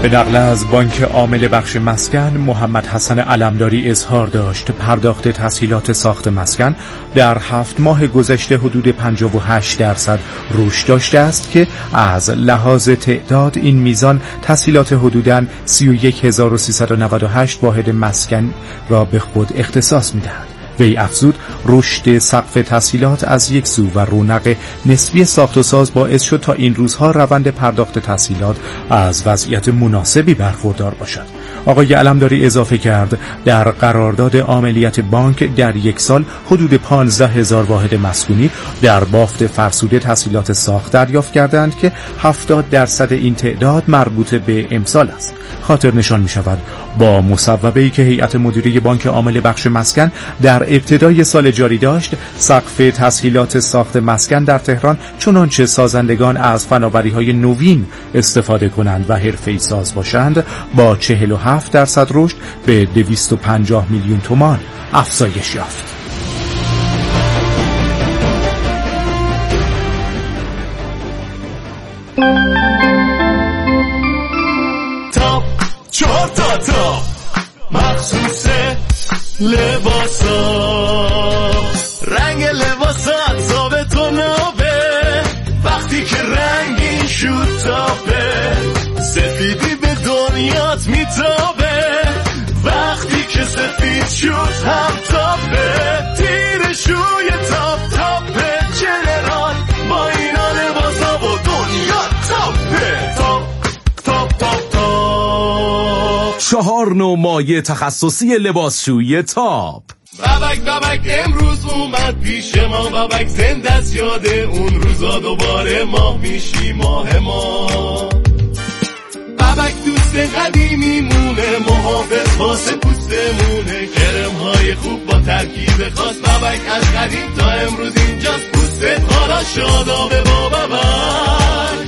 به نقل از بانک عامل بخش مسکن، محمد حسن علمداری اظهار داشت پرداخت تسهیلات ساخت مسکن در 7 ماه گذشته حدود 58% رشد داشته است که از لحاظ تعداد این میزان تسهیلات حدوداً 31398 واحد مسکن را به خود اختصاص می‌دهد. وی افزود رشد سقف تسهیلات از یک سو و رونق نسبی ساخت و ساز باعث شد تا این روزها روند پرداخت تسهیلات از وضعیت مناسبی برخوردار باشد. آقای علمداری اضافه کرد در قرارداد عاملیت بانک در یک سال حدود 15,000 واحد مسکونی در بافت فرسوده تسهیلات ساخت دریافت کردند که 70% این تعداد مربوط به امسال است. خاطر نشان می شود با مصوبه‌ای که هیئت مدیره بانک عامل بخش مسکن در ابتدای سال جاری داشت، سقف تسهیلات ساخت مسکن در تهران چنانچه سازندگان از فناوری‌های نوین استفاده کنند و حرفه‌ای ساز باشند با 47% رشد به 250 میلیون تومان افزایش یافت. چهار تا مخصوص لباسا، رنگ لباسات ثابت و نابه، وقتی که رنگین شد تابه، سفیدی به دنیات میتابه، وقتی که سفید شد هم تابه، تیرشوی تاب تابه، جنرال با اینا لباسا و دنیا تابه. 4 نوع مایه تخصصی لباسشویی تاب. بابک امروز اومد پیش ما، بابک زنده است یاد اون روزا، دوباره ما میشی ماه ما. بابک دوست قدیمی مونه، محافظ واسه پوستمونه، کرم‌های خوب با ترکیب خاص، بابک از قدیم تا امروز اینجاست، پوستت حالا شادابه با بابک.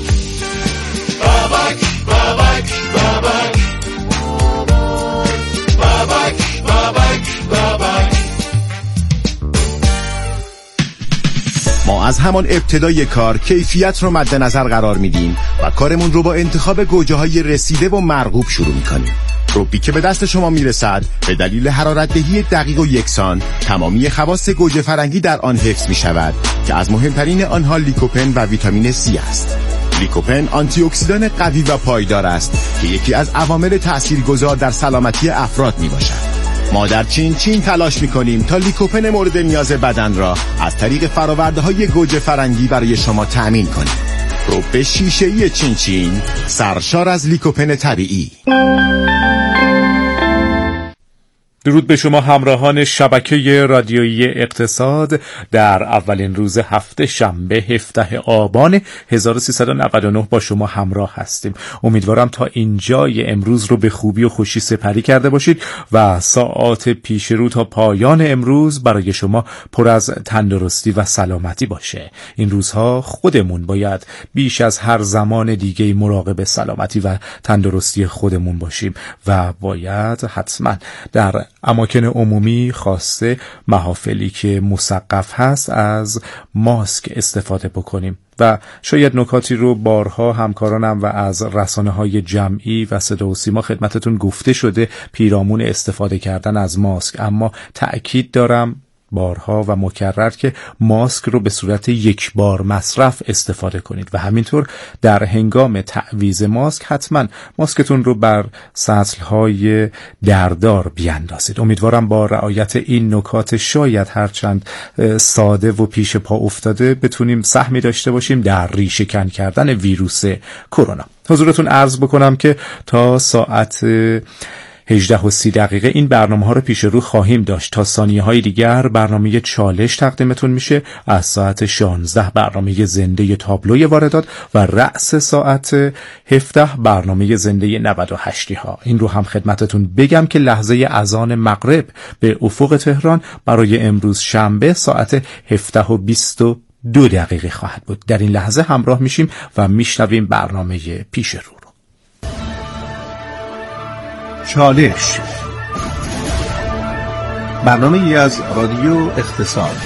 ما از همان ابتدای کار کیفیت رو مد نظر قرار میدیم و کارمون رو با انتخاب گوجه‌های رسیده و مرغوب شروع میکنیم. روبی که به دست شما میرسد به دلیل حرارت‌دهی دقیق و یکسان تمامی خواص گوجه فرنگی در آن حفظ میشود که از مهمترین آنها لیکوپن و ویتامین C است. لیکوپن آنتی اکسیدان قوی و پایدار است که یکی از عوامل تاثیرگذار در سلامتی افراد میباشد. ما در چین تلاش میکنیم تا لیکوپن مورد نیاز بدن را از طریق فرآورده‌های گوجه فرنگی برای شما تأمین کنیم. روب شیشه‌ای چین سرشار از لیکوپن طبیعی. درود به شما همراهان شبکه رادیویی اقتصاد. در اولین روز هفته شنبه 17 آبان 1399 با شما همراه هستیم. امیدوارم تا اینجای امروز رو به خوبی و خوشی سپری کرده باشید و ساعات پیش رو تا پایان امروز برای شما پر از تندرستی و سلامتی باشه. این روزها خودمون باید بیش از هر زمان دیگه مراقب سلامتی و تندرستی خودمون باشیم و باید حتما در اماکن عمومی خاصه محافلی که مسقف هست از ماسک استفاده بکنیم و شاید نکاتی رو بارها همکارانم و از رسانه‌های جمعی و صدا و سیما خدمتتون گفته شده پیرامون استفاده کردن از ماسک، اما تأکید دارم بارها و مکرر که ماسک رو به صورت یک بار مصرف استفاده کنید و همینطور در هنگام تعویض ماسک حتما ماسکتون رو بر سطل‌های دردار بیاندازید. امیدوارم با رعایت این نکات شاید هرچند ساده و پیش پا افتاده بتونیم سهمی داشته باشیم در ریشه‌کن کردن ویروس کرونا. حضورتون عرض بکنم که تا ساعت 18:30 این برنامه ها رو پیش رو خواهیم داشت. تا ثانیه های دیگر برنامه چالش تقدیمتون میشه. از ساعت 16 برنامه زنده تابلوی واردات و رأس ساعت 17 برنامه زنده 98 ها. این رو هم خدمتتون بگم که لحظه اذان مغرب به افق تهران برای امروز شنبه ساعت 17:22 خواهد بود. در این لحظه همراه میشیم و میشنویم برنامه پیش رو. چالش، برنامه ای از رادیو اقتصاد.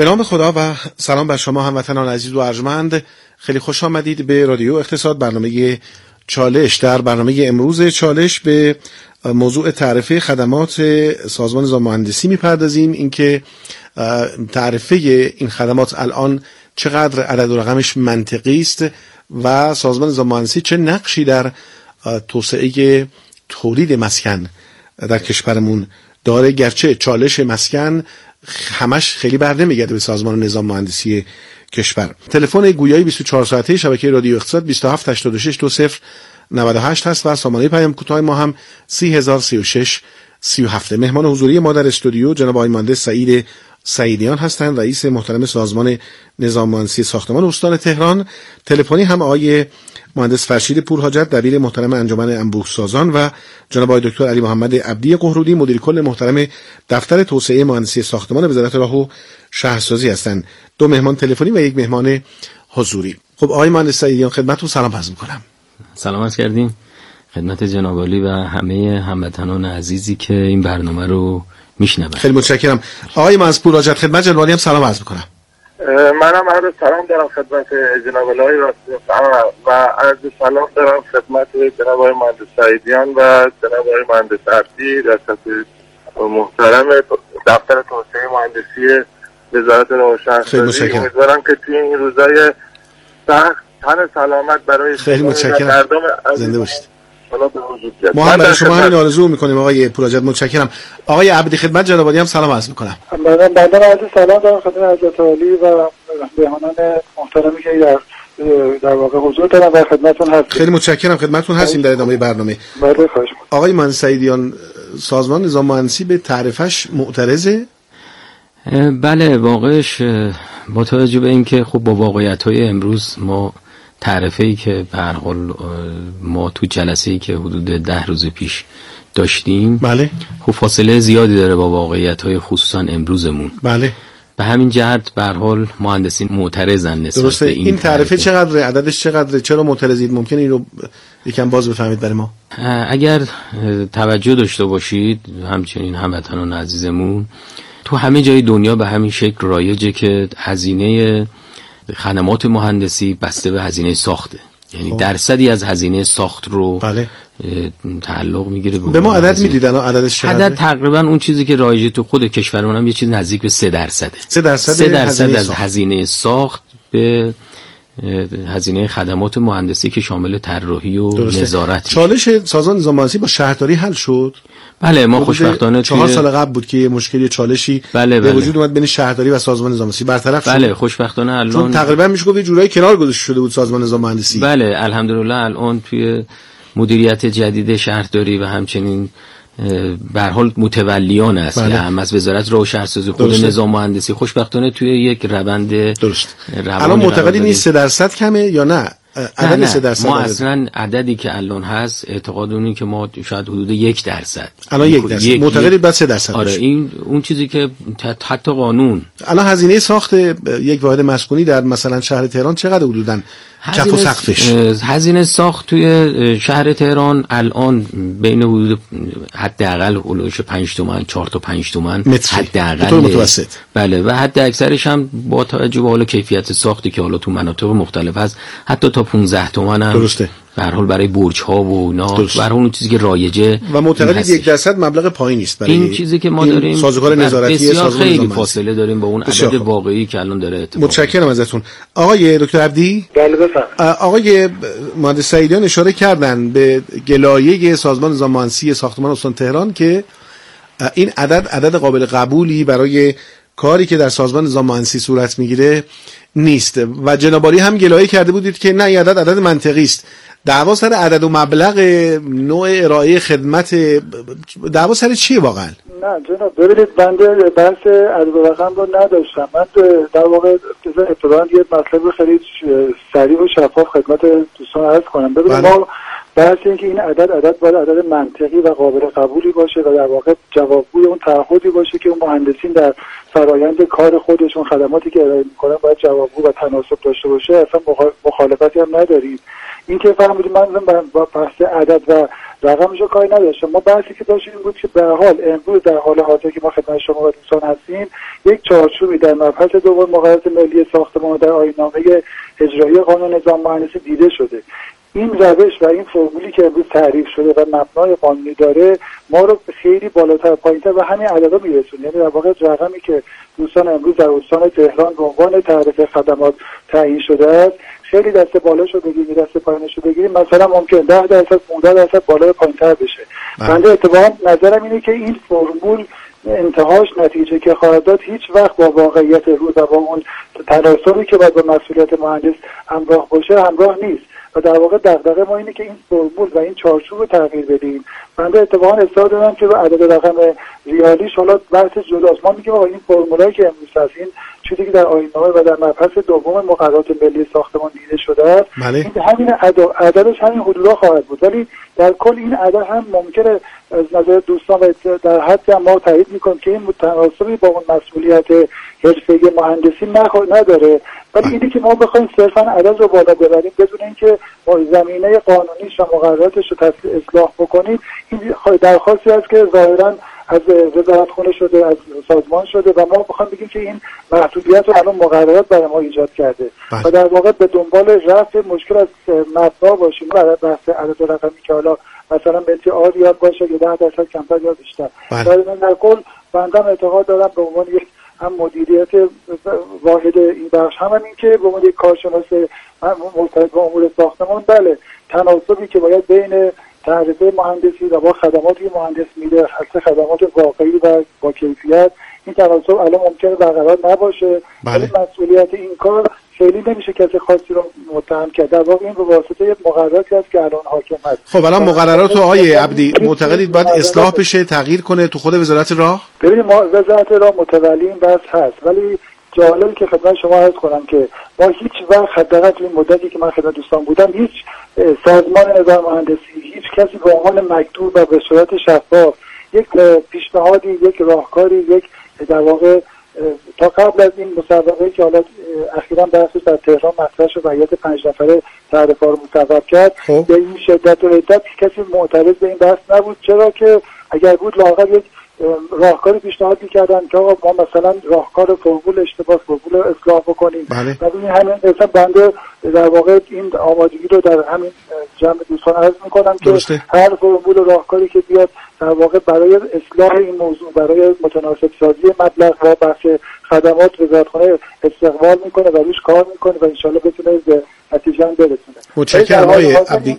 به نام خدا و سلام بر شما هموطنان عزیز و ارجمند. خیلی خوش آمدید به رادیو اقتصاد، برنامه چالش. در برنامه امروز چالش به موضوع تعرفه خدمات سازمان نظام مهندسی میپردازیم. اینکه تعرفه این خدمات الان چقدر عدد و رقمش منطقی است و سازمان نظام مهندسی چه نقشی در توسعه تولید مسکن در کشورمون داره، گرچه چالش مسکن همش خیلی بر نمیگرده به سازمان نظام مهندسی کشور. تلفن گویایی 24 ساعته شبکه رادیو اقتصاد 27 86 20 98 هست و سامانه پیام کوتاه ما هم 30036 37. مهمان حضوری ما در استودیو جناب آقای مهندس سعید سعیدیان هستند، رئیس محترم سازمان نظام مهندسی ساختمان استان تهران. تلفنی هم آقای مهندس فرشید پورحاجت دبیر محترم انجمن انبوه سازان و جناب آقای دکتر علی محمد عبدی قهرودی مدیر کل محترم دفتر توسعه مهندسی ساختمان وزارت راه و شهرسازی هستند. دو مهمان تلفنی و یک مهمان حضوری. خب آقای مهندس سعیدیان خدمتتون سلام عرض می‌کنم. سلام عرض کردیم خدمت جناب عالی و همه هموطنان عزیزی که این برنامه رو میشنون. خیلی متشکرم. آقای مهندس پورحاجت خدمت جناب عالی هم سلام عرض می‌کنم. منم عرض سلام دارم خدمت جناب علی و عرض سلام دارم خدمت جناب آقای مهندس سعیدیان و جناب آقای مهندس عبدی در محترم دفتر توسعه مهندسی وزارت راه و شهرسازی. امیدوارم که توی این روزای سخت تن سلامت برای خیلی متشکرم. مردم زنده باشید. ما هم برای شما همین آرزو میکنیم آقای پورحاجت. متشکرم. آقای عبدی خدمت جناب عالی هم سلام عرض میکنم. بنده عرض سلام دارم خدمت حضرت عالی و مهمانان محترمی که در واقع حضور دارم و خدمتتون هستم. خیلی متشکرم. خدمتتون هستیم در ادامه برنامه. بله خواهش می‌کنم. آقای مهندس سعیدیان سازمان نظام مهندسی به تعرفش معترضه؟ بله واقعش با توجه به اینکه خب با واقعیت‌های امروز ما تعرفه‌ای که به هر حال ما تو جلسه‌ای که حدود 10 روز پیش داشتیم، بله خب فاصله زیادی داره با واقعیت‌های خصوصا امروزمون. بله به همین جهت به هر حال مهندسین معترضن نسبت به این تعرفه. چقدر عددش چقدر، چرا معترضید؟ ممکنه اینو یکم باز بفهمید برای ما؟ اگر توجه داشته باشید همچنین هموطنان عزیزمون، تو همه جای دنیا به همین شکل رایجه که هزینه خدمات مهندسی بسته به هزینه ساخته، یعنی درصدی از هزینه ساخت رو بله تعلق میگیره. به ما عدد میدید الان عددش چقدره؟ عدد تقریبا اون چیزی که رایجه تو خود کشورمون هم یه چیز نزدیک به 3%. 3% از هزینه ساخت به هزینه خدمات مهندسی که شامل طراحی و نظارت. چالش سازمان نظام مهندسی با شهرداری حل شد؟ بله ما خوشبختانه 4 سال قبل بود که یه مشکلی چالشی به وجود اومد بین شهرداری و سازمان نظام مهندسی، برطرف شد. بله خوشبختانه الان چون تقریبا میشه گفت یه جورایی کنار گذاشته شده بود سازمان نظام مهندسی. بله الحمدلله الان توی مدیریت جدید شهرداری و همچنین به هر حال متولیان است که هم از وزارت راه و شهرسازی خود نظام مهندسی خوشبختانه توی یک روند درست. الان معتقدی نیست 3% کمه یا نه؟ نه 3% ما اصلا عددی که الان هست اعتقاد اونی که ما شاید حدود 1% الان 1% معتقدید بعد 3%. آره این اون چیزی که حتی قانون الان هزینه ساخت یک واحد مسکونی در مثلا شهر تهران چقدر حدوداً کف و سقفش؟ هزینه ساخت توی شهر تهران الان بین حدود حداقل اولش 5 تومن 4 تا 5 تومن حداقل متوسط. بله و حد اکثرش هم با توجه به حال کیفیت ساختی که حالا تو مناطق مختلف هست حتی تا 15 تومن هم درسته. به هر حال برای برج ها و اینا به هر حال اون چیزی که رایجه و معتقدید 1% مبلغ پایینی است برای این چیزی که ما داریم. سازوکار نظارتی سازمان خیلی فاصله داریم با اون عدد واقعی که الان داره اتفاق. متشکرم ازتون. آقای دکتر عبدی. بله بفرمایید. آقای مهندس سعیدیان اشاره کردن به گلایه سازمان نظام مهندسی ساختمان استان تهران که این عدد قابل قبولی برای کاری که در سازمان نظام مهندسی صورت میگیره نیست و جناب عالی هم گلایه کرده بودید که نه این عدد منطقی است. دعوا سر عدد و مبلغ نوع ارائه خدمت، دعوا سر چیه واقعا؟ نه جناب ببینید بنده بحث عدد و رقم رو نداشتم. من در واقع ابتداً یه مطلب خیلی سریع و شفاف خدمت دوستان عرض کنم. ببینید ما بحث این که این عدد باید عدد منطقی و قابل قبولی باشه و در واقع جوابگوی اون تعهدی باشه که اون مهندسین در فرآیند کار خودشون خدماتی که ارائه میکنن باید جوابگو و تناسب داشته باشه. اصلا مخالفتی هم نداریم. این که فهمیدیم من با بحث عدد و رقمشو کاری نداشته. ما بحثی که داشتیم این بود که به حال امروز در حال حاضر که ما خدمت شما و دوستان هستیم یک چارچوبی در مبحث دوم مقررات ملی ساختمان در آیین‌نامه اجرایی قانون نظام مهندسی دیده شده. این روش و این فرمولی که امروز تعریف شده و مبنای قانونی داره ما رو خیلی بالاتر پایینتر و همین عددا میرسونه. یعنی در واقع رقمی که دوستان امروز در استان تهران به عنوان تعرفه خدمات تعیین شده است خیلی دست بالاشو بگیریم دست پایینشو بگیریم مثلا ممکن 10% 15% بالا پایینتر بشه. بنده اتفاقا نظرم اینه که این فرمول انتهاش نتیجه که خواهد داد هیچ وقت با واقعیت روز و با اون تناسبی که باید با مسئولیت مهندس همراه باشه همراه نیست و در واقع دغدغه ما اینه که این فرمول و این چارچوب رو تغییر بدیم. بنده اتفاقا اصرار دارم که عدد رقم ریالیش حالا بحث جداست. ما میگیم آقا این فرمولایی که امروز هست این چیزی که در آیین‌نامه و در مبحث دوم مقررات ملی ساختمان دیده شده است این همین عددش همین حدودا خواهد بود، ولی در کل این عدد هم ممکنه از نظر دوستان و در حدی هم ما تایید میکنیم که این متناسبی با اون مسئولیت حرفه‌ای مهندسی نداره، ولی اینی که ما بخوایم صرفا عدد رو بالا ببریم بدون اینکه با زمینه قانونیش و مقرراتش رو اصلاح بکنیم این درخواستی است که ظاهرا از وزارتخونه شده از سازمان شده و ما بخوایم بگیم که این محدودیت رو الان مقررات برای ما ایجاد کرده و در واقع به دنبال رفع مشکل از مبنا باشیم برای بحث عدد رقمی که حالا مثلا متری آر یاد باشه یا 10% کمتر یا بیشتر. در کل بنده اعتقاد دارم به عنوان یک هم مدیریت واحد این بخش هم این که به عنوان یک کارشناس مرتبط با امور ساختمان بله تناسبی که باید بین تعرفه مهندسی و با خدماتی که مهندس میده حتی خدمات واقعی و با کیفیت این تناسب الان ممکنه برقرار نباشه ولی مسئولیت این کار خیلی نمیشه کسی خاصی رو متهم کرد. در واقع این به واسطه مقرراتی است که الان حاکم هست. خب الان مقررات آقای عبدی معتقدید باید اصلاح بشه تغییر کنه تو خود وزارت راه؟ ببینید ما وزارت راه متولی این بحث هست ولی جالب که خدمت شما عرض کنم که ما هیچ وقت حداقل تو این مدتی که من خدمت دوستان بودم هیچ سازمان نظام مهندسی هیچ کسی به عنوان مکتوب و به صورت شفاف یک پیشنهادی یک راهکاری یک در واقع تا قبل از این مسابقه که حالا اخیراً بحثش در تهران مطرح شد و هیئت 5 نفره تعرفه رو مصوب کرد به این شدت و حدت کسی معترض به این بحث نبود چرا که اگر بود لااقل یک راهکاری پیشنهاد می‌کردن که آقا ما مثلا راهکار فرمول اشتباه فرمول اصلاح بکنیم. ببینید همین مثلا بنده در واقع این آمادگی رو در همین جمع دوستان عرض می‌کنم که هر فرمول و راهکاری که بیاد در واقع برای اصلاح این موضوع برای متناسب سازی مبلغ و بحث خدمات وزارتخانه استقبال می‌کنه و روش کار می‌کنه و ان شاءالله بتونه به نتیجه برسونه. متشکرم آقای عبدی.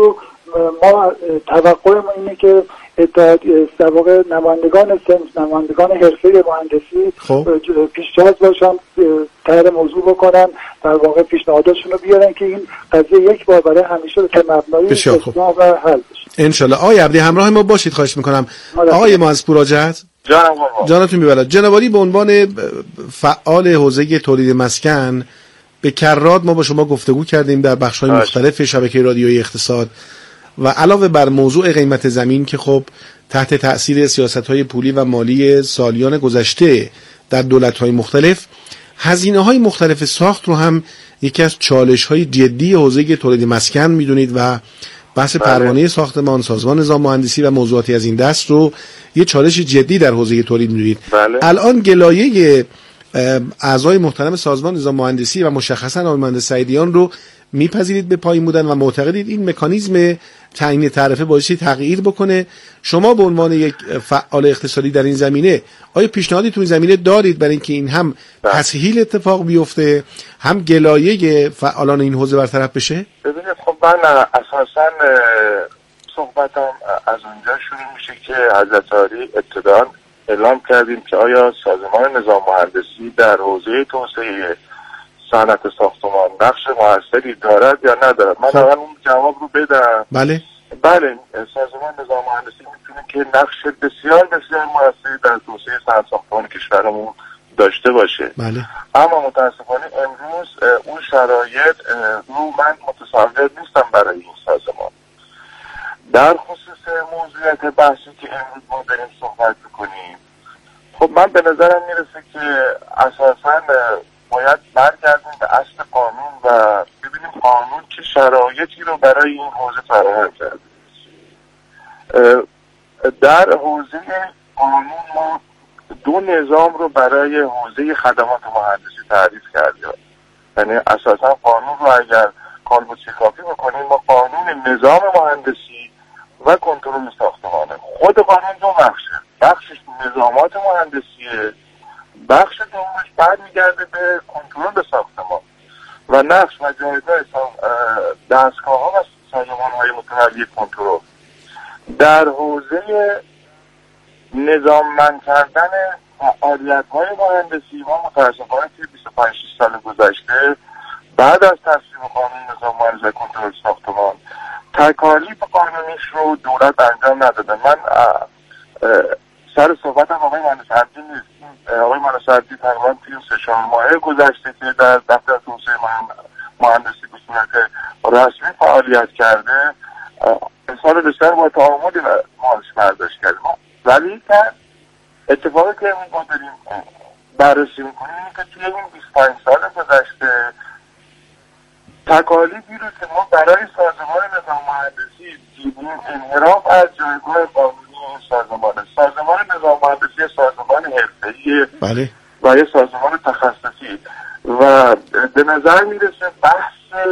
ما توقعمون اینه که در واقع نمایندگان حرفه مهندسی پیشتاز باشن تر موضوع بکنن در واقع پیشنهاداشون رو بیارن که این قضیه یک بار برای همیشه به مبنای اصلاح و حل بشه ان شاءالله. آقای عبدی همراه ما باشید خواهش میکنم. آقای مهندس پوراجت جانتون میبرد. جنابعالی به عنوان فعال حوزه تولید مسکن به کرات ما با شما گفتگو کردیم در بخش‌های مختلف شبکه رادیویی اقتصاد و علاوه بر موضوع قیمت زمین که خب تحت تأثیر سیاست‌های پولی و مالی سالیان گذشته در دولت‌های مختلف هزینه‌های مختلف ساخت رو هم یکی از چالش‌های جدی حوزه تولید مسکن می‌دونید و بحث پروانه ساختمان سازمان نظام مهندسی و موضوعاتی از این دست رو یه چالش جدی در حوزه تولید می‌دونید. الان گلایه اعضای محترم سازمان نظام مهندسی و مشخصاً آقای مهندس سعیدیان رو میپذیرید به پایین بودن و معتقدید این مکانیزم تعیین تعرفه بایستی تغییر بکنه. شما به عنوان یک فعال اقتصادی در این زمینه آیا پیشنهادی تو این زمینه دارید برای اینکه این هم تسهیل اتفاق بیفته هم گلایه فعالان این حوزه برطرف بشه؟ ببینید خب من اساساً صحبتم از اونجا شروع میشه که حضرت عالی ابتداً اعلام کردیم که آیا سازمان نظام مهندسی در حوزه توسعه صنعت ساختمان نقش موثری دارد یا ندارد. من اول اون جواب رو بدم. بله سازمان نظام مهندسی میتونه که نقش بسیار بسیار موثری در توسعه صنعت ساختمان کشورمون داشته باشه. بله. اما متاسفانه امروز اون شرایط رو من متصور نیستم برای این سازمان. در خصوص موضوعیت بحثی که امروز ما داریم صحبت میکنیم خب من به نظرم میرسه که اساساً باید برگردیم به اصل قانون و ببینیم قانون چه شرایطی رو برای این حوزه فراهم کرده. در حوزه قانون ما دو نظام رو برای حوزه خدمات مهندسی تعریف کردیم. یعنی اساسا قانون رو اگر کالبد کافی بکنیم ما قانون نظام مهندسی و کنترل ساختمانه. خود قانون دو بخشه، بخشش نظامات مهندسیه، بخش دومش برمیگرده به کنترل ساختمان و نقش و جایگاه دستگاه‌ها و سازمان‌های متولی کنترل. در حوزه نظاممند کردن فعالیت‌های مهندسی ما متأسفانه توی 25 سال گذشته بعد از تصویب قانون نظام مهندسی و کنترل ساختمان تکالیف قانونیش رو دولت انجام نداده. من سر صحبتم آقای مهندس عبدی نیست. آقای مهندس عبدی تقریبا توی 3-4 ماه گذشته که در دفتر توسعه مهندسی به صورت رسمی فعالیت کرده سال بسیار با تعاملی مالش برداشت کردیم. ولی اتفاقی که ما داریم بررسی میکنیم اینه که توی این 25 سال گذشته تکالیفی رو که ما برای سازمان نظام مهندسی دیدیم انحراف از جایگاه قانونی این سازمان نظام مهندسی سازمان حرفه‌ای بله و یه سازمان تخصصی و به نظر میرسه بحث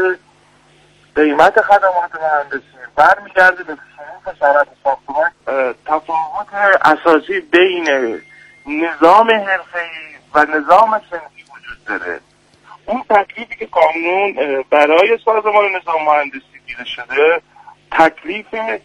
قیمت خدمات مهندسی برمیگرده به صنعت صنعت ساختمان. تفاوت اساسی بین نظام حرفه‌ای و نظام صنفی وجود داره. اون تکلیفی که قانون برای سازمان نظام مهندسی دیده شده تکلیف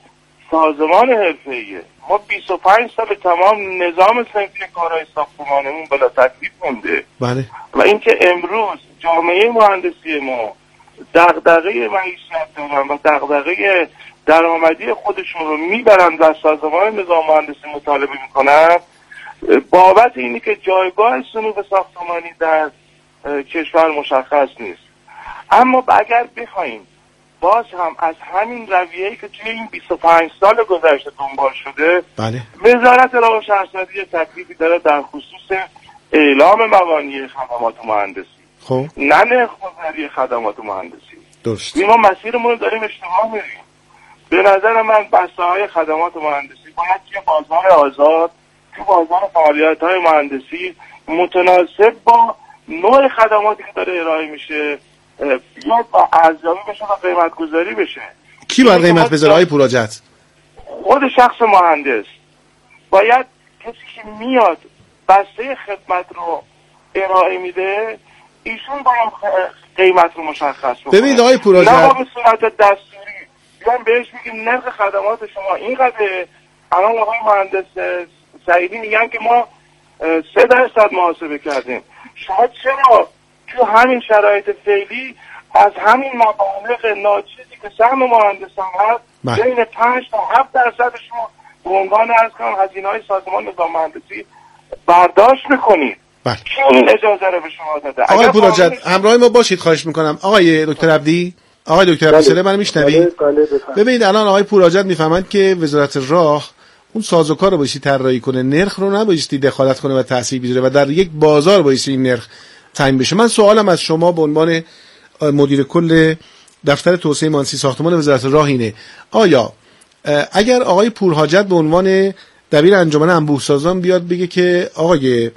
سازمان حرفه‌ایه. ما 25 سال تمام نظام صنفی کارهای ساختمانمون بلا تکلیف مونده. بله. و اینکه امروز جامعه مهندسی ما دغدغه معیشت دارن و دغدغه درآمدی خودشون رو میبرن و سازمان نظام مهندسی مطالبه میکنن بابت اینی که جایگاه صنوف ساختمانی در کشور مشخص نیست. اما اگر بخوایم باز هم از همین رویه‌ای که توی این 25 سال گذشته دنبال شده بله. وزارت راه و شهرسازی تکلیفی داره در خصوص اعلام مبانی خدمات مهندسی، خب نه نرخ‌گذاری خدمات مهندسی. درست. ما مسیرمون رو داریم اشتباه میریم. به نظر من بسته‌های خدمات مهندسی باید توی بازار آزاد، توی بازار فعالیت‌های مهندسی متناسب با نوع خدماتی که داره ارائه میشه یا با ارزیابی بشه و قیمت گذاری بشه. کی باید قیمت بذاره آقای پوراجت؟ خود شخص مهندس باید، کسی که میاد بسته خدمت رو ارائه میده ایشون باید قیمت رو مشخص بکنه. ببینید آقای پوراجت، نه به صورت دستوری بیان بهش میگیم نرخ خدمات شما اینقدره. الان آقای مهندس سعیدی میگن که ما 3% محاسبه کردیم. شما چرا تو همین شرایط فعلی از همین مبالغ ناچیزی که سهم مهندسان هست بین 5 تا 7% شما به عنوان هزینه‌های سازمان نظام مهندسی برداشت میکنید؟ کی این اجازه رو به شما داده؟ آقای پوراجت همراه ما باشید خواهش میکنم. آقای دکتر عبدی، آقای دکتر عبدی سلام من میشنوید؟ ببینید الان آقای پوراجت میفهمند که وزارت راه اون سازوکار رو بایستی طراحی کنه، نرخ رو نبایستی دخالت کنه و تاثیر بذاره و در یک بازار بایستی این نرخ تعیین بشه. من سوالم از شما به عنوان مدیر کل دفتر توسعه مهندسی ساختمان وزارت راه اینه: آیا اگر آقای پورحاجت به عنوان دبیر انجمن انبوه‌سازان بیاد بگه که آقای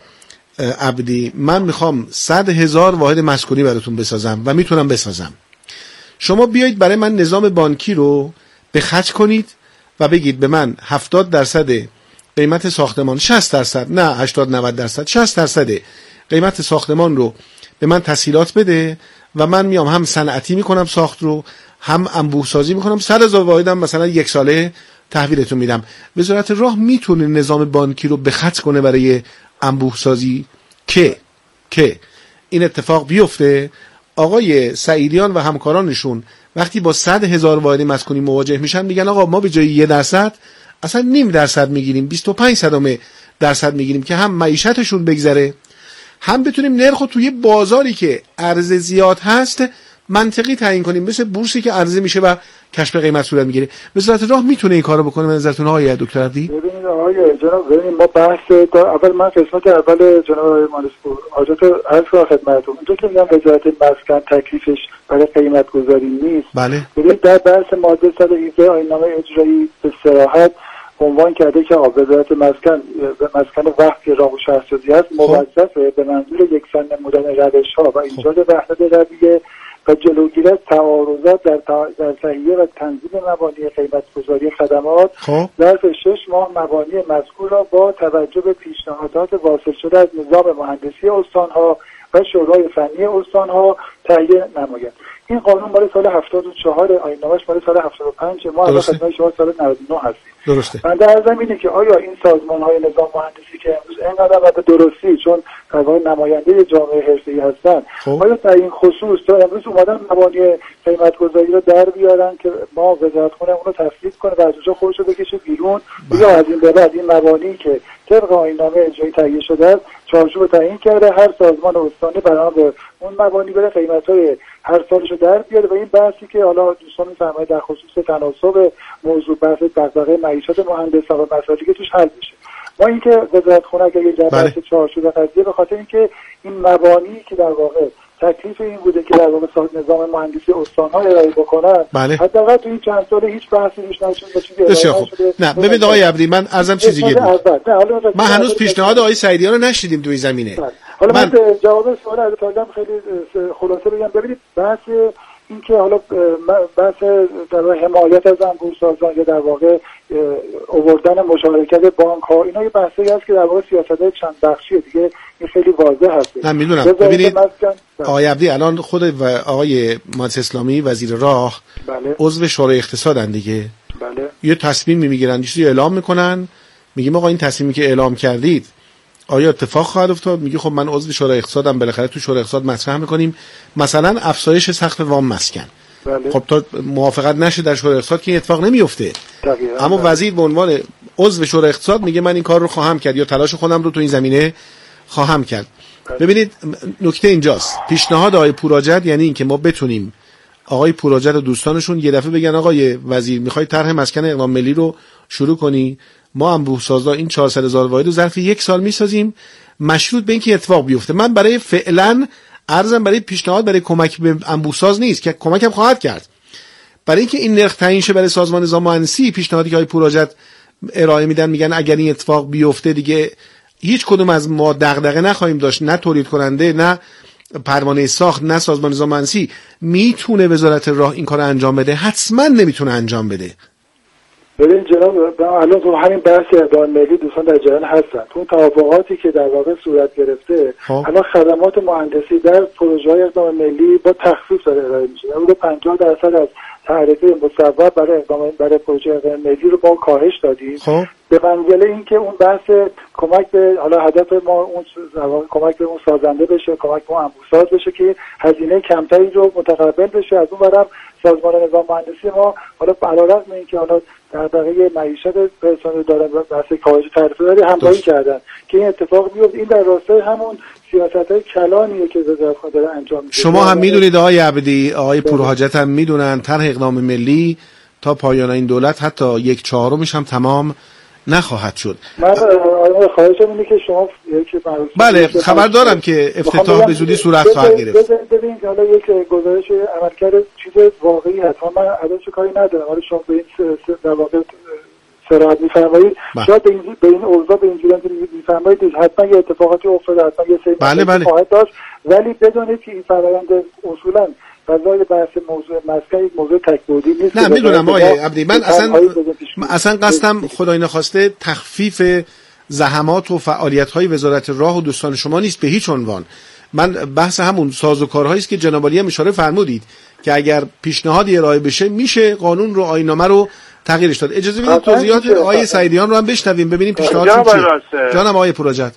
عبدی من میخوام 100,000 واحد مسکونی براتون بسازم و میتونم بسازم، شما بیایید برای من نظام بانکی رو به خرج کنید و بگید به من 70% قیمت ساختمان، 60%، نه 80-90%، 60% قیمت ساختمان رو به من تسهیلات بده و من میام هم صنعتی میکنم ساخت رو، هم انبوه سازی میکنم، 100,000 واحدم مثلا 1 ساله تحویلتون میدم. وزارت راه میتونه نظام بانکی رو به خرج کنه برای انبوه سازی که این اتفاق بیفته. آقای سعیدیان و همکارانشون وقتی با 100,000 واحد مسکونی مواجه میشن میگن آقا ما به جای 1% اصلا 0.5% میگیریم، 25% میگیریم که هم معیشتشون بگذره، هم بتونیم نرخ رو توی بازاری که عرضه زیاد هست منطقی تعیین کنیم، مثل بورسی که عرضه میشه و کشف قیمت صورت میگیره. وزارت راه میتونه این کارو بکنه به نظرتون آقای دکتر عبدی؟ ببینید آقای جناب، ببینید ما بحث اول من قسمت اول جناب آقای مهندس حاجت عرض کنم خدمتتون. اونجا که میگم وزارت مسکن تکلیفش برای قیمت گذاری نیست. بله. ببینید در بحث ماده 117 آیین نامه اجرایی به صراحت عنوان کرده که وزارت مسکن وقت راه و شهرسازی هست موظفه به منظور یکسان نمودن روش‌ها و ایجاد وحدت رویه و جلوگیری از تعارضات در تهیه و تنظیم مبانی قیمت‌گذاری خدمات ظرف 6 ماه مبانی مذکور را با توجه به پیشنهادات واصل شده از نظام مهندسی استان‌ها و شورای فنی استان‌ها تهیه نماید. این قانون مال سال 74 آیین‌نامه‌اش مال سال 75 ما الان خدمت شما سال 99 هستیم. درسته. من در ضمن اینه که آیا این سازمان‌های نظام مهندسی که امروز اینقدر و به درستی چون در واقع نماینده جامعه حرفه‌ای هستن آیا در این خصوص تا امروز اومدن مبانی قیمت‌گذاری رو در بیارن که ما وزارتخونه اون رو تصویب کنه و از اونجا خودش رو بکشه بیرون یا از این به بعد این مبانی که طبق آیین‌نامه اجرایی تهیه شده است چارچوب تعیین کرده هر سازمان استانی بنا به اون مبانی بره قیمت‌های هر سالشو در بیاره و این بحثی که حالا دوستان می‌فرمایید در خصوص تناسب موضوع بحث دغدغه معیشت مهندسان و مسائلی که توش حل بشه. ما اینکه وزارتخونه اگه در بحث چارچوب قضیه به خاطر اینکه این مبانی که در واقع تکلیف این بوده که در واقع نظام مهندسی استان‌ها ارائه بکنن حداقل تو این چند سال هیچ بحثی روش نشده. نه ببینید آقای عبدی من ازم چیزی گفتم من هنوز پیشنهاد آقای سعیدیان رو نشیدیم توی زمینه. حالا من جواب سوال از طالب خیلی خلاصه بگم. ببینید بحث این که حالا بحث در واقع حمایت از انبوه‌سازان یا در واقع آوردن مشارکت بانک‌ها اینا یه بحثی هست که در واقع سیاست‌های چند بخشیه دیگه این خیلی واضح هست. نه میدونم. ببینید آقای عبدی الان خود و آقای مهندس اسلامی وزیر راه عضو شورای اقتصادن دیگه. بله. یه تصمیمی میگیرن چیزی اعلام میکنن میگیم آقا این تصمیمی که اعلام کردید آیا اتفاق خواهد افتاد؟ میگه خب من عضو شورای اقتصادم بالاخره تو شورای اقتصاد مطرح میکنیم مثلا افزایش سقف وام مسکن. بله. خب تا موافقت نشه در شورای اقتصاد که این اتفاق نمیفته. اما وزیر به عنوان عضو شورای اقتصاد میگه من این کار رو خواهم کرد یا تلاش خودم رو تو این زمینه خواهم کرد. ببینید نکته اینجاست. پیشنهاد آقای پوراجد یعنی این که ما بتونیم آقای پوراجد و دوستانشون یه دفعه بگن آقای وزیر میخوای طرح مسکن اقدام ملی رو شروع کنی ما انبوه‌سازا این 400,000 واحد رو ظرف 1 سال میسازیم مشروط به اینکه اتفاق بیفته. من برای فعلا عرضم برای پیشنهاد برای کمک به انبوه‌ساز نیست که کمکم خواهد کرد. برای اینکه این نرخ تعیین شه برای سازمان نظام مهندسی پیشنهادی که آقای پوراجد ارائه میدن میگن اگر این اتفاق بیفته دیگه هیچ کدوم از ما دغدغه نخواهیم داشت نه تولید کننده نه پروانه ساخت نه سازمان نظام مهندسی. میتونه وزارت راه این کارو انجام بده؟ حتما نمیتونه انجام بده. ببین جناب الان تو همین بحث اقدام ملی دوستان در جریان هستن. تو توافقاتی که در واقع صورت گرفته الان خدمات مهندسی در پروژه‌های اقدام ملی با تخفیف داره ارائه میشه. حدود 50% از تعرفه مصوب برای پروژه اقدام ملی رو با کاهش دادیم. به منزله اینکه اون بحث کمک به حالا هدف ما اون کمک به اون سازنده بشه کمک به اون انبوه‌ساز بشه که هزینه کمتری رو متقبل بشه. از اون برم سازمان نظام مهندسی ما حالا علیرغم اینکه حالا در بقیه معیشت پرسنل دارن بحث کاهش تعرفه داری همراهی کردن که این اتفاق بیفته. این در راستای همون سیاست‌های کلانیه که وزارتخونه داره انجام میده. شما هم میدونید آقای عبدی آقای پورحاجت هم میدونن طرح اقدام ملی تا پایان این دولت حتی 1/4 هم تمام نخواهد شد. من خواهشم اینه که شما بله خبر دارم که افتتاح به زودی صورت خواهد گرفت. ببینید حالا یک گزارش عملکرد چیز واقعی هست. من الان چه کاری ندارم. حالا شما به این در واقع صراحت می‌فرمایید. شاید به این اوضاع به اینجوری می‌فرمایید حتما یه اتفاقاتی افتاده حتما یه سری بله. خواهد داشت ولی بدونید که این فرآیند اصولاً فضای بحث موضوع مسکن یک موضوع تک‌بعدی نیست. نه میدونم آقای عبدی من اصلا قصدم خدای نخواسته تخفیف زحمات و فعالیت‌های وزارت راه و دوستان شما نیست به هیچ عنوان. من بحث همون سازوکارهایی است که جناب عالی هم اشاره فرمودید که اگر پیشنهادی ارائه بشه میشه قانون رو آیین‌نامه رو تغییرش داد. اجازه بدید توضیحات آقای سعیدیان رو هم بشنویم ببینیم پیشنهادشون چیه. جانم آقای پوراجد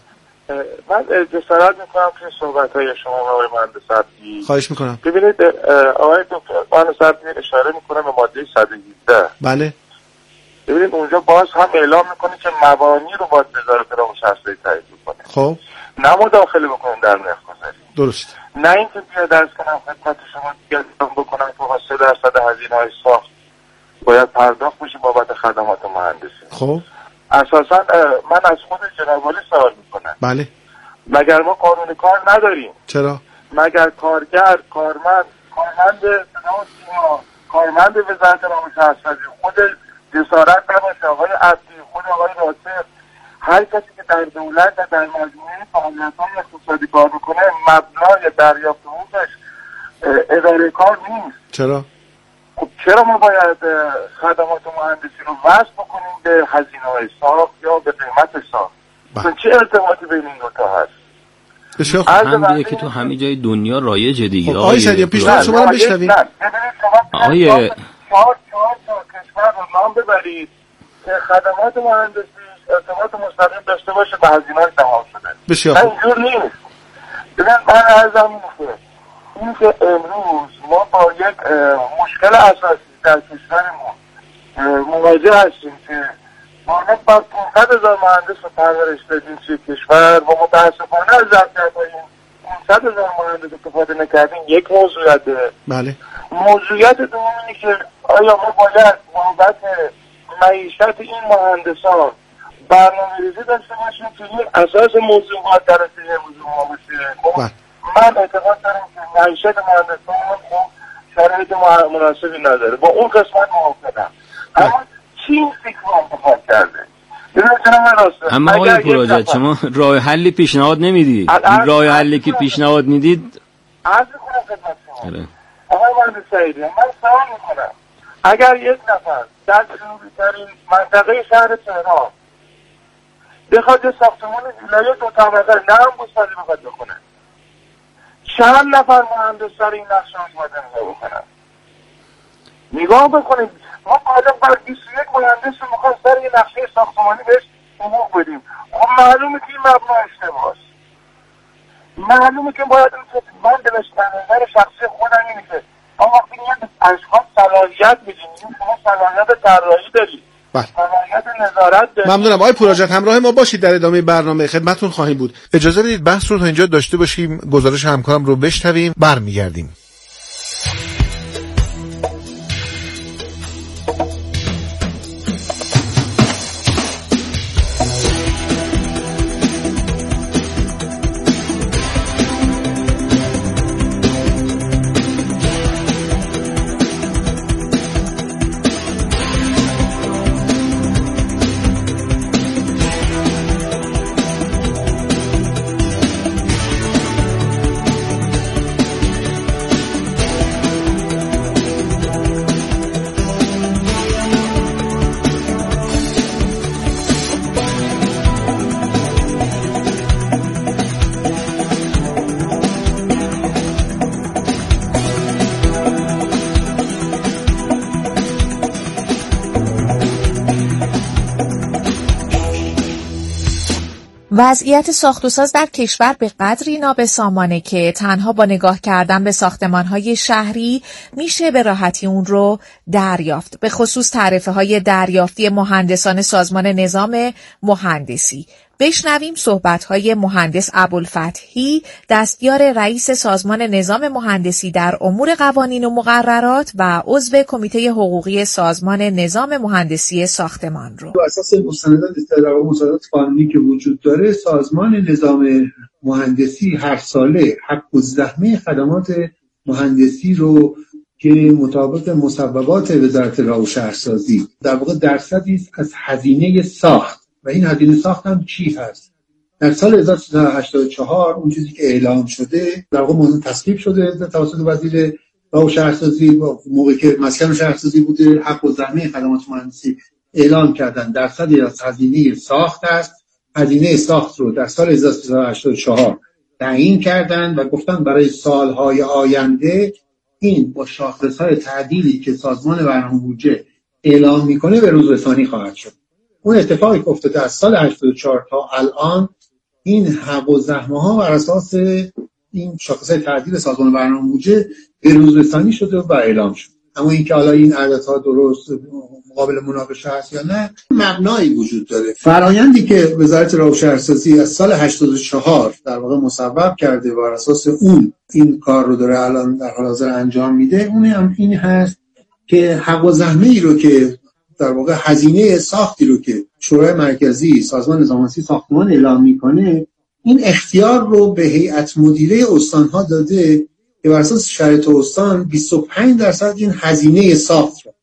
من جسارت میکنم که صحبت‌های شما و آقای مهندس عبدی خواهش میکنم. ببینید آقای دکتر مهندس عبدی اشاره میکنه به ماده 117. بله. ببینید اونجا باز هم اعلام میکنه که مبانی رو باید وزارت راه و شهرسازی تعیین کنه. خب نه مداخله بکنیم در نرخ‌گذاری. درست. نه اینکه بیا درس کنم خدمت شما دیگه بکنم که 3% هزینه‌های ساخت باید پرداخت بشه بابت خدمات مهندسی. خب اساسا من از خود جناب عالی سوال میکنم. بله. مگر ما قانون کار نداریم؟ چرا؟ مگر کارگر، کارمند وزارت راه و شهرسازی خود جسارت نباشه آقای عبدی خود کاتب، هر کسی که در دولت و در مجموعه فعالیت‌های اقتصادی کار میکنه مبنای دریافت حقوقش اداره کار نیست. چرا؟ خب چرا ما باید خدمات مهندسی رو وصل بکنیم به هزینه‌های ساخت یا به قیمت ساخت؟ چه ارتباطی بین این دوتا هست؟ هم که تو همه جای دنیا رایجه دیگه. آقای سعدی پیشنهاد شما رو بشنویم. آقای 4 تا کشور رو نام ببرید که خدمات مهندسی ارتباط مستقیم داشته باشه به هزینه‌های تمام شده. بسیار خوب. اینجور نیست. ببین من عرضم این که امروز ما با یک مشکل اساسی در کشورمون مواجه هستیم که ما با 500,000 مهندس رو پرورش دادیم توی کشور و متاسفانه از ظرفیت‌های 500,000 مهندس استفاده نکردیم. یک موضوعیت داره. بله. موضوعیت دوم اینه که آیا ما باید بابت معیشت این مهندسان برنامه‌ریزی داشته باشیم که این اساس موضوعات در امروز ما باشه. من اعتقاد دارم که معیشت مهندسان خوب شرایط مناسبی نداره. با اون قسمت موافقم. اما چین فکر انتخاب کرده. اما آقای پروژه شما راه حلی پیشنهاد نمیدید. راه حلی که پیشنهاد میدید عرض کنم خدمت شما. آقای مهندس سعیدی من سوال میکنم اگر یک نفر در جنوبی‌ترین منطقه شهر تهران بخواد یه ساختمان ویلای 2 طبقه نه انبوستانی بخواد بکنه، چند نفر مهندس سر این نقشه آماده نگاه بکنن؟ نگاه بکنید ما بعد بر 21 مهندس رو میخوایم سر یه نقشه ساختمانی بهش حقوق بدیم. خب معلومه که این مبنا اشتباهه. معلومه که باید من به نظر شخصی خودم اینه که اما وقتی میگن اشخاص صلاحیت میدیم، شما صلاحیت طراحی دارید، صلاحیت نظارت دارید. ممنونم آقای پروژه، همراه ما باشید در ادامه برنامه، خدمتتون خواهیم بود. اجازه بدید بحث رو تا اینجا داشته باشیم، گزارش همکارم رو بشنویم، برمیگردیم. وضعیت ساخت و ساز در کشور به قدری نابسامانه که تنها با نگاه کردن به ساختمان‌های شهری میشه به راحتی اون رو دریافت. به خصوص تعرفه‌های دریافتی مهندسان سازمان نظام مهندسی. بشنویم صحبت‌های مهندس ابوالفتحی، دستیار رئیس سازمان نظام مهندسی در امور قوانین و مقررات و عضو کمیته حقوقی سازمان نظام مهندسی ساختمان رو. بر اساس مستندات اطلاع و مستندات قانونی که وجود داره، سازمان نظام مهندسی هر ساله حق الزحمه خدمات مهندسی رو که مطابق مصوبات وزارت راه و شهرسازی در واقع درصدی از هزینه ساخت، و این هزینه ساخت هم چی هست؟ در سال 1384 اون چیزی که اعلام شده در واقع تصویب شده توسط وزیر راه و شهرسازی، موقعی که مسکن شهرسازی بوده، حق الزحمه خدمات مهندسی اعلام کردن درصدی از هزینه ساخت است. هزینه ساخت رو در سال 1384 تعیین کردن و گفتن برای سالهای آینده این با شاخص‌های تعدیلی که سازمان برنامه بودجه اعلام میکنه به روز رسانی خواهد شد. اون اتفاقی که افتاده از سال 84 تا الان، این حق و زحمه ها بر اساس این شاخص‌های تعدیل سازمان برنامه بودجه به روز رسانی شده و اعلام شد. اما اینکه حالا این عددها درست مقابل مناقشه هست یا نه، مبنایی وجود داره. فرآیندی که وزارت راه و شهرسازی از سال 84 در واقع مصوب کرده و بر اساس اون این کار رو داره الان در حال حاضر انجام میده، اون هم این هست که حق و زحمه‌ای رو که در واقع هزینه ساختی رو که شورای مرکزی سازمان نظام مهندسی ساختمان اعلام میکنه، این اختیار رو به هیئت مدیره استان‌ها داده که بر اساس شرایط استان 25% این هزینه ساخت رو